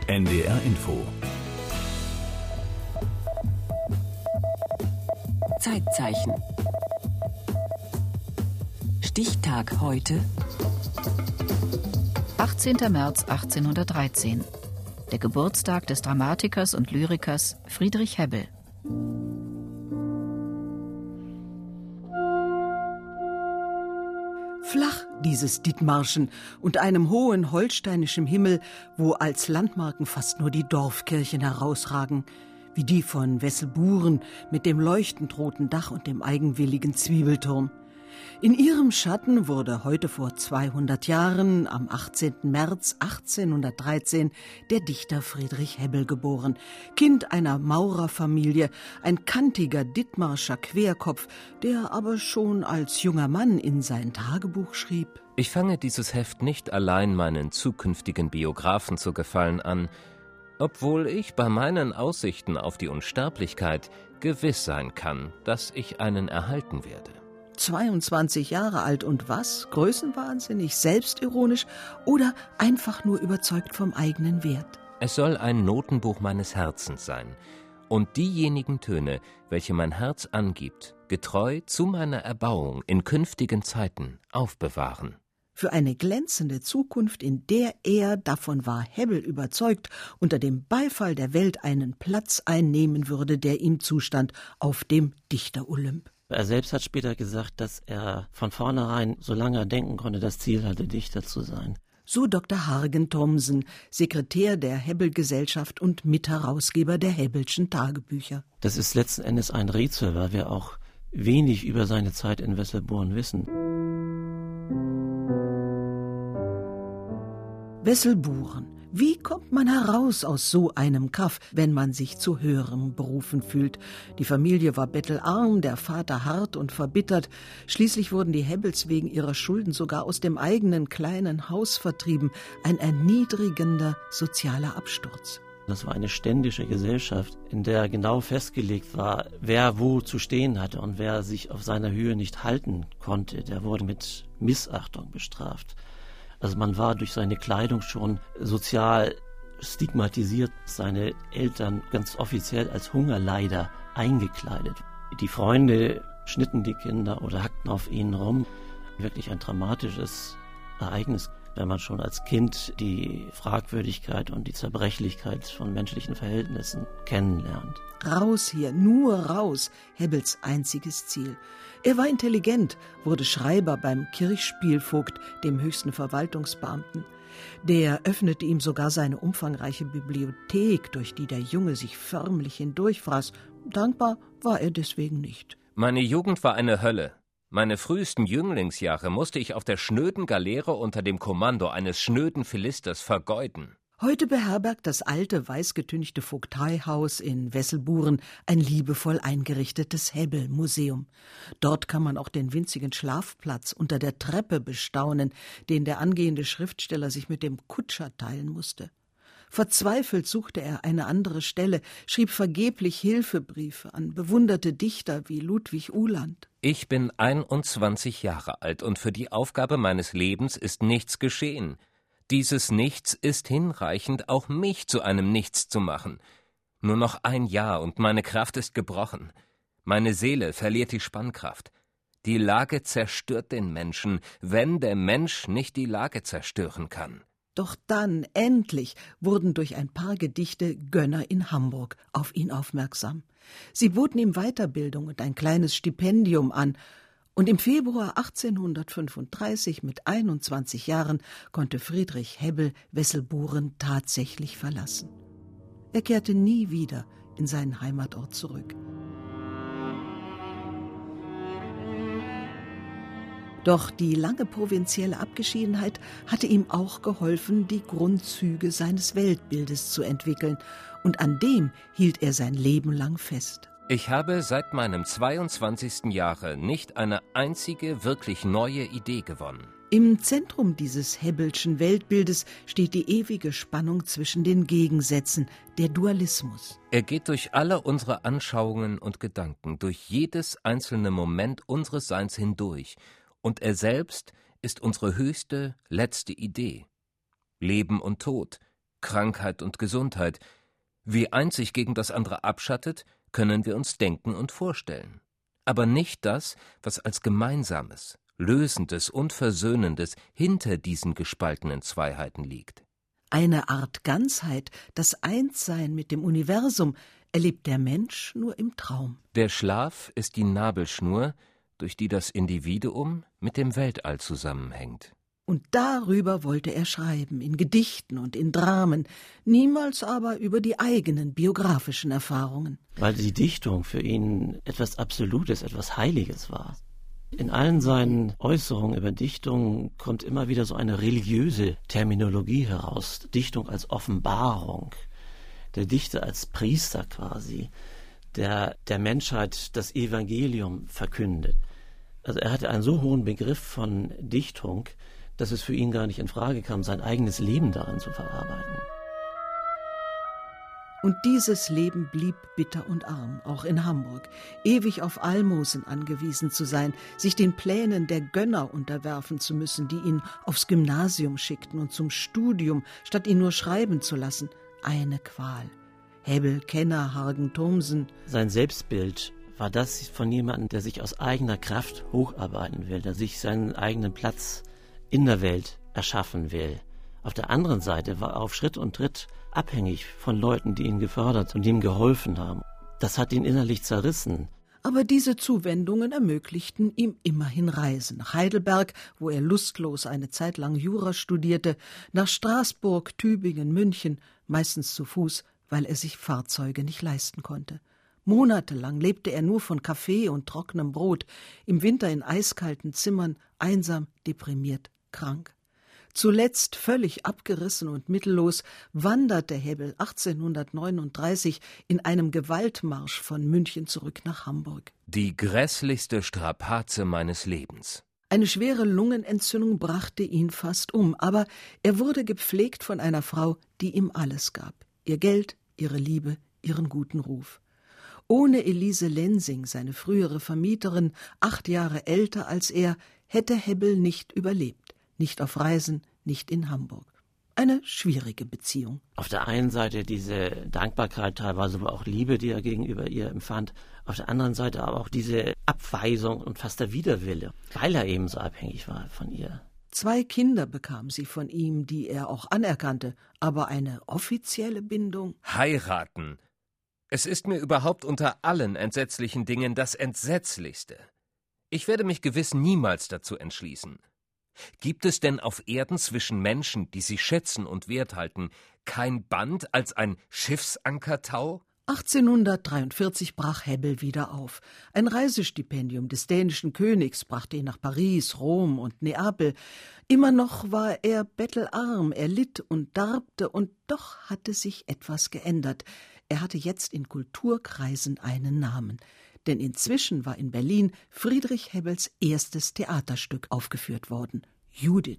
NDR Info. Zeitzeichen. Stichtag heute. 18. März 1813. Der Geburtstag des Dramatikers und Lyrikers Friedrich Hebbel. Flach dieses Dithmarschen unter einem hohen holsteinischen Himmel, wo als Landmarken fast nur die Dorfkirchen herausragen, wie die von Wesselburen mit dem leuchtend roten Dach und dem eigenwilligen Zwiebelturm. In ihrem Schatten wurde heute vor 200 Jahren, am 18. März 1813, der Dichter Friedrich Hebbel geboren. Kind einer Maurerfamilie, ein kantiger Dithmarscher Querkopf, der aber schon als junger Mann in sein Tagebuch schrieb: Ich fange dieses Heft nicht allein meinen zukünftigen Biografen zu gefallen an, obwohl ich bei meinen Aussichten auf die Unsterblichkeit gewiss sein kann, dass ich einen erhalten werde. 22 Jahre alt und was? Größenwahnsinnig, selbstironisch oder einfach nur überzeugt vom eigenen Wert? Es soll ein Notenbuch meines Herzens sein und diejenigen Töne, welche mein Herz angibt, getreu zu meiner Erbauung in künftigen Zeiten aufbewahren. Für eine glänzende Zukunft, in der er, davon war Hebbel überzeugt, unter dem Beifall der Welt einen Platz einnehmen würde, der ihm zustand auf dem Dichter-Olymp. Er selbst hat später gesagt, dass er von vornherein, solange er denken konnte, das Ziel hatte, Dichter zu sein. So Dr. Hargen Thomsen, Sekretär der Hebbel-Gesellschaft und Mitherausgeber der Hebbelschen Tagebücher. Das ist letzten Endes ein Rätsel, weil wir auch wenig über seine Zeit in Wesselburen wissen. Wesselburen. Wie kommt man heraus aus so einem Kaff, wenn man sich zu höherem berufen fühlt? Die Familie war bettelarm, der Vater hart und verbittert. Schließlich wurden die Hebbels wegen ihrer Schulden sogar aus dem eigenen kleinen Haus vertrieben. Ein erniedrigender sozialer Absturz. Das war eine ständische Gesellschaft, in der genau festgelegt war, wer wo zu stehen hatte, und wer sich auf seiner Höhe nicht halten konnte, der wurde mit Missachtung bestraft. Also man war durch seine Kleidung schon sozial stigmatisiert, seine Eltern ganz offiziell als Hungerleider eingekleidet. Die Freunde schnitten die Kinder oder hackten auf ihnen rum. Wirklich ein dramatisches Ereignis, wenn man schon als Kind die Fragwürdigkeit und die Zerbrechlichkeit von menschlichen Verhältnissen kennenlernt. Raus hier, nur raus, Hebbels einziges Ziel. Er war intelligent, wurde Schreiber beim Kirchspielvogt, dem höchsten Verwaltungsbeamten. Der öffnete ihm sogar seine umfangreiche Bibliothek, durch die der Junge sich förmlich hindurchfraß. Dankbar war er deswegen nicht. Meine Jugend war eine Hölle. Meine frühesten Jünglingsjahre musste ich auf der schnöden Galeere unter dem Kommando eines schnöden Philisters vergeuden. Heute beherbergt das alte, weißgetünchte Vogteihaus in Wesselburen ein liebevoll eingerichtetes Hebbel-Museum. Dort kann man auch den winzigen Schlafplatz unter der Treppe bestaunen, den der angehende Schriftsteller sich mit dem Kutscher teilen musste. Verzweifelt suchte er eine andere Stelle, schrieb vergeblich Hilfebriefe an bewunderte Dichter wie Ludwig Uhland. Ich bin 21 Jahre alt und für die Aufgabe meines Lebens ist nichts geschehen. Dieses Nichts ist hinreichend, auch mich zu einem Nichts zu machen. Nur noch ein Jahr und meine Kraft ist gebrochen. Meine Seele verliert die Spannkraft. Die Lage zerstört den Menschen, wenn der Mensch nicht die Lage zerstören kann. Doch dann, endlich, wurden durch ein paar Gedichte Gönner in Hamburg auf ihn aufmerksam. Sie boten ihm Weiterbildung und ein kleines Stipendium an. Und im Februar 1835, mit 21 Jahren, konnte Friedrich Hebbel Wesselburen tatsächlich verlassen. Er kehrte nie wieder in seinen Heimatort zurück. Doch die lange provinzielle Abgeschiedenheit hatte ihm auch geholfen, die Grundzüge seines Weltbildes zu entwickeln, und an dem hielt er sein Leben lang fest. Ich habe seit meinem 22. Jahre nicht eine einzige wirklich neue Idee gewonnen. Im Zentrum dieses Hebbelschen Weltbildes steht die ewige Spannung zwischen den Gegensätzen, der Dualismus. Er geht durch alle unsere Anschauungen und Gedanken, durch jedes einzelne Moment unseres Seins hindurch, und er selbst ist unsere höchste, letzte Idee. Leben und Tod, Krankheit und Gesundheit. Wie eins sich gegen das andere abschattet, können wir uns denken und vorstellen. Aber nicht das, was als Gemeinsames, Lösendes und Versöhnendes hinter diesen gespaltenen Zweiheiten liegt. Eine Art Ganzheit, das Einssein mit dem Universum, erlebt der Mensch nur im Traum. Der Schlaf ist die Nabelschnur, durch die das Individuum mit dem Weltall zusammenhängt. Und darüber wollte er schreiben, in Gedichten und in Dramen, niemals aber über die eigenen biografischen Erfahrungen. Weil die Dichtung für ihn etwas Absolutes, etwas Heiliges war. In allen seinen Äußerungen über Dichtung kommt immer wieder so eine religiöse Terminologie heraus. Dichtung als Offenbarung, der Dichter als Priester quasi, der Menschheit das Evangelium verkündet. Also er hatte einen so hohen Begriff von Dichtung, dass es für ihn gar nicht in Frage kam, sein eigenes Leben darin zu verarbeiten. Und dieses Leben blieb bitter und arm, auch in Hamburg, ewig auf Almosen angewiesen zu sein, sich den Plänen der Gönner unterwerfen zu müssen, die ihn aufs Gymnasium schickten und zum Studium, statt ihn nur schreiben zu lassen. Eine Qual. Hebbel, Kenner, Hargen, Thomsen. Sein Selbstbild war das von jemandem, der sich aus eigener Kraft hocharbeiten will, der sich seinen eigenen Platz in der Welt erschaffen will. Auf der anderen Seite war er auf Schritt und Tritt abhängig von Leuten, die ihn gefördert und ihm geholfen haben. Das hat ihn innerlich zerrissen. Aber diese Zuwendungen ermöglichten ihm immerhin Reisen. Nach Heidelberg, wo er lustlos eine Zeit lang Jura studierte, nach Straßburg, Tübingen, München, meistens zu Fuß, weil er sich Fahrzeuge nicht leisten konnte. Monatelang lebte er nur von Kaffee und trockenem Brot, im Winter in eiskalten Zimmern, einsam, deprimiert, krank. Zuletzt, völlig abgerissen und mittellos, wanderte Hebbel 1839 in einem Gewaltmarsch von München zurück nach Hamburg. Die grässlichste Strapaze meines Lebens. Eine schwere Lungenentzündung brachte ihn fast um, aber er wurde gepflegt von einer Frau, die ihm alles gab. Ihr Geld, ihre Liebe, ihren guten Ruf. Ohne Elise Lensing, seine frühere Vermieterin, 8 Jahre älter als er, hätte Hebbel nicht überlebt. Nicht auf Reisen, nicht in Hamburg. Eine schwierige Beziehung. Auf der einen Seite diese Dankbarkeit, teilweise aber auch Liebe, die er gegenüber ihr empfand. Auf der anderen Seite aber auch diese Abweisung und fast der Widerwille, weil er eben so abhängig war von ihr. 2 Kinder bekam sie von ihm, die er auch anerkannte. Aber eine offizielle Bindung? Heiraten. Es ist mir überhaupt unter allen entsetzlichen Dingen das Entsetzlichste. Ich werde mich gewiss niemals dazu entschließen. Gibt es denn auf Erden zwischen Menschen, die sich schätzen und wert halten, kein Band als ein Schiffsankertau? 1843 brach Hebbel wieder auf. Ein Reisestipendium des dänischen Königs brachte ihn nach Paris, Rom und Neapel. Immer noch war er bettelarm, er litt und darbte, und doch hatte sich etwas geändert. Er hatte jetzt in Kulturkreisen einen Namen. Denn inzwischen war in Berlin Friedrich Hebbels erstes Theaterstück aufgeführt worden, Judith.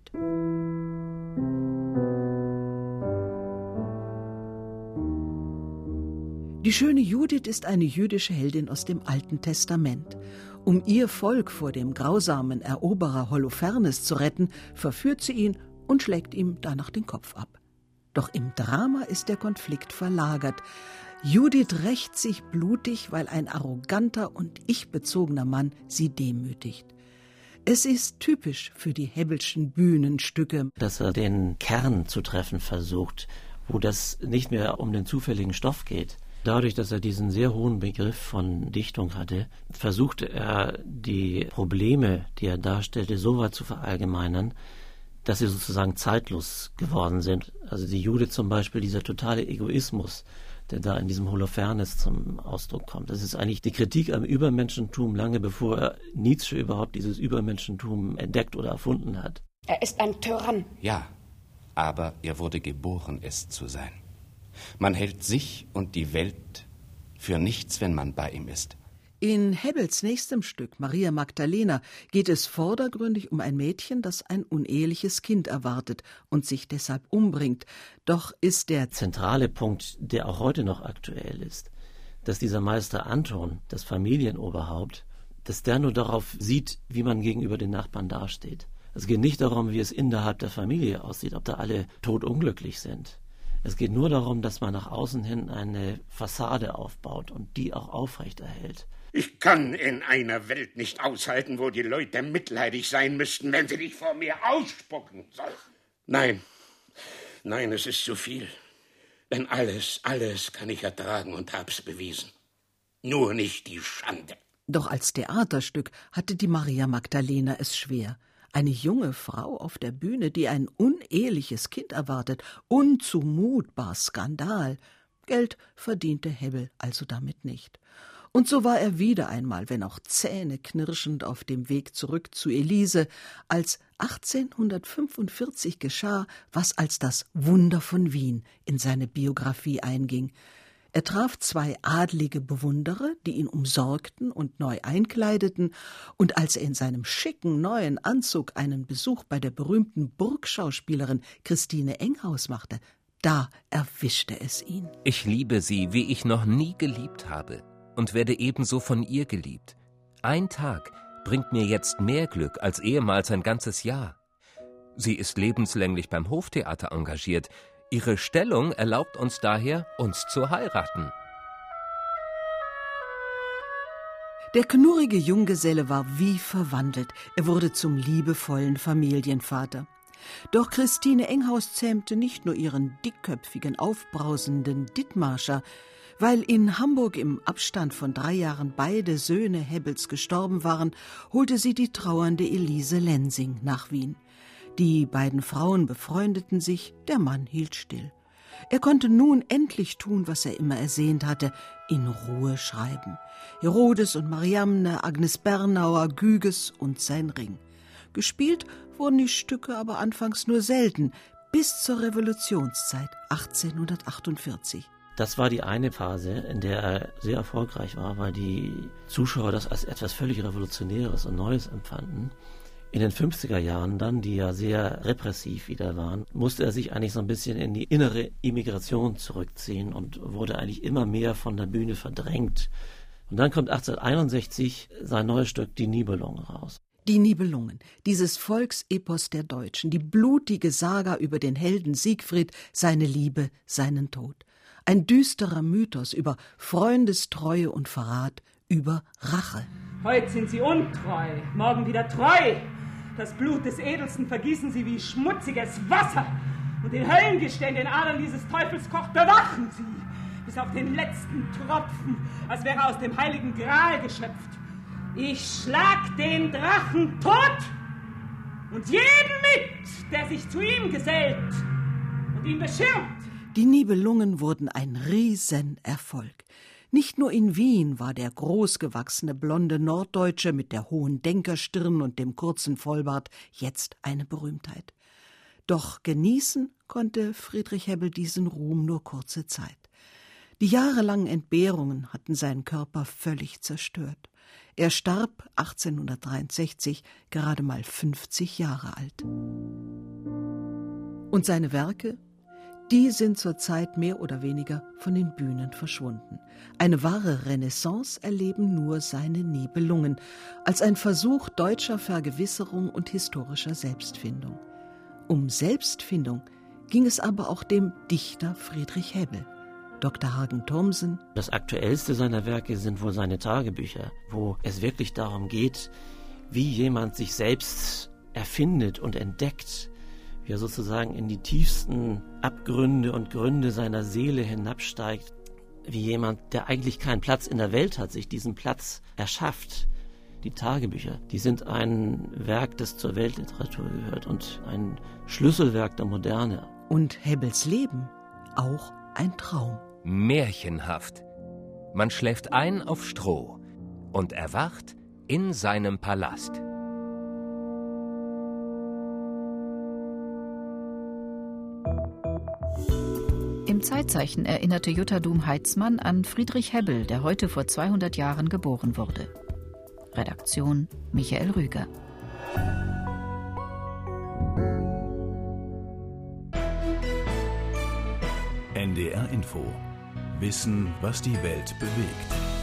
Die schöne Judith ist eine jüdische Heldin aus dem Alten Testament. Um ihr Volk vor dem grausamen Eroberer Holofernes zu retten, verführt sie ihn und schlägt ihm danach den Kopf ab. Doch im Drama ist der Konflikt verlagert. Judith rächt sich blutig, weil ein arroganter und ich-bezogener Mann sie demütigt. Es ist typisch für die Hebbelschen Bühnenstücke, dass er den Kern zu treffen versucht, wo das nicht mehr um den zufälligen Stoff geht. Dadurch, dass er diesen sehr hohen Begriff von Dichtung hatte, versuchte er, die Probleme, die er darstellte, so weit zu verallgemeinern, dass sie sozusagen zeitlos geworden sind. Also die Judith zum Beispiel, dieser totale Egoismus, der da in diesem Holofernes zum Ausdruck kommt. Das ist eigentlich die Kritik am Übermenschentum, lange bevor Nietzsche überhaupt dieses Übermenschentum entdeckt oder erfunden hat. Er ist ein Tyrann. Ja, aber er wurde geboren, es zu sein. Man hält sich und die Welt für nichts, wenn man bei ihm ist. In Hebbels nächstem Stück, Maria Magdalena, geht es vordergründig um ein Mädchen, das ein uneheliches Kind erwartet und sich deshalb umbringt. Doch ist der zentrale Punkt, der auch heute noch aktuell ist, dass dieser Meister Anton, das Familienoberhaupt, dass der nur darauf sieht, wie man gegenüber den Nachbarn dasteht. Es geht nicht darum, wie es innerhalb der Familie aussieht, ob da alle todunglücklich sind. Es geht nur darum, dass man nach außen hin eine Fassade aufbaut und die auch aufrechterhält. Ich kann in einer Welt nicht aushalten, wo die Leute mitleidig sein müssten, wenn sie dich vor mir ausspucken sollen. Nein, es ist zu viel. Denn alles kann ich ertragen und hab's bewiesen. Nur nicht die Schande. Doch als Theaterstück hatte die Maria Magdalena es schwer. Eine junge Frau auf der Bühne, die ein uneheliches Kind erwartet. Unzumutbar, Skandal. Geld verdiente Hebbel also damit nicht. Und so war er wieder einmal, wenn auch zähneknirschend, auf dem Weg zurück zu Elise, als 1845 geschah, was als das Wunder von Wien in seine Biografie einging. Er traf 2 adlige Bewunderer, die ihn umsorgten und neu einkleideten, und als er in seinem schicken neuen Anzug einen Besuch bei der berühmten Burgschauspielerin Christine Enghaus machte, da erwischte es ihn. Ich liebe sie, wie ich noch nie geliebt habe, und werde ebenso von ihr geliebt. Ein Tag bringt mir jetzt mehr Glück als ehemals ein ganzes Jahr. Sie ist lebenslänglich beim Hoftheater engagiert. Ihre Stellung erlaubt uns daher, uns zu heiraten. Der knurrige Junggeselle war wie verwandelt. Er wurde zum liebevollen Familienvater. Doch Christine Enghaus zähmte nicht nur ihren dickköpfigen, aufbrausenden Dithmarscher. Weil in Hamburg im Abstand von 3 Jahren beide Söhne Hebbels gestorben waren, holte sie die trauernde Elise Lensing nach Wien. Die beiden Frauen befreundeten sich, der Mann hielt still. Er konnte nun endlich tun, was er immer ersehnt hatte, in Ruhe schreiben. Herodes und Mariamne, Agnes Bernauer, Gyges und sein Ring. Gespielt wurden die Stücke aber anfangs nur selten, bis zur Revolutionszeit 1848. Das war die eine Phase, in der er sehr erfolgreich war, weil die Zuschauer das als etwas völlig Revolutionäres und Neues empfanden. In den 50er Jahren dann, die ja sehr repressiv wieder waren, musste er sich eigentlich so ein bisschen in die innere Immigration zurückziehen und wurde eigentlich immer mehr von der Bühne verdrängt. Und dann kommt 1861 sein neues Stück Die Nibelungen raus. Die Nibelungen, dieses Volksepos der Deutschen, die blutige Saga über den Helden Siegfried, seine Liebe, seinen Tod. Ein düsterer Mythos über Freundestreue und Verrat, über Rache. Heute sind sie untreu, morgen wieder treu. Das Blut des Edelsten vergießen sie wie schmutziges Wasser. Und den Höllengestell, den Adern dieses Teufels kocht, bewachen sie. Bis auf den letzten Tropfen, als wäre aus dem heiligen Gral geschöpft. Ich schlag den Drachen tot und jeden mit, der sich zu ihm gesellt und ihn beschirmt. Die Nibelungen wurden ein Riesenerfolg. Nicht nur in Wien war der großgewachsene blonde Norddeutsche mit der hohen Denkerstirn und dem kurzen Vollbart jetzt eine Berühmtheit. Doch genießen konnte Friedrich Hebbel diesen Ruhm nur kurze Zeit. Die jahrelangen Entbehrungen hatten seinen Körper völlig zerstört. Er starb 1863, gerade mal 50 Jahre alt. Und seine Werke? Die sind zurzeit mehr oder weniger von den Bühnen verschwunden. Eine wahre Renaissance erleben nur seine Nibelungen, als ein Versuch deutscher Vergewisserung und historischer Selbstfindung. Um Selbstfindung ging es aber auch dem Dichter Friedrich Hebbel. Dr. Hagen Thomsen. Das aktuellste seiner Werke sind wohl seine Tagebücher, wo es wirklich darum geht, wie jemand sich selbst erfindet und entdeckt, wie er sozusagen in die tiefsten Abgründe und Gründe seiner Seele hinabsteigt, wie jemand, der eigentlich keinen Platz in der Welt hat, sich diesen Platz erschafft. Die Tagebücher, die sind ein Werk, das zur Weltliteratur gehört und ein Schlüsselwerk der Moderne. Und Hebbels Leben auch ein Traum. Märchenhaft. Man schläft ein auf Stroh und erwacht in seinem Palast. Im Zeitzeichen erinnerte Jutta Dum-Heitzmann an Friedrich Hebbel, der heute vor 200 Jahren geboren wurde. Redaktion Michael Rüger. NDR Info. Wissen, was die Welt bewegt.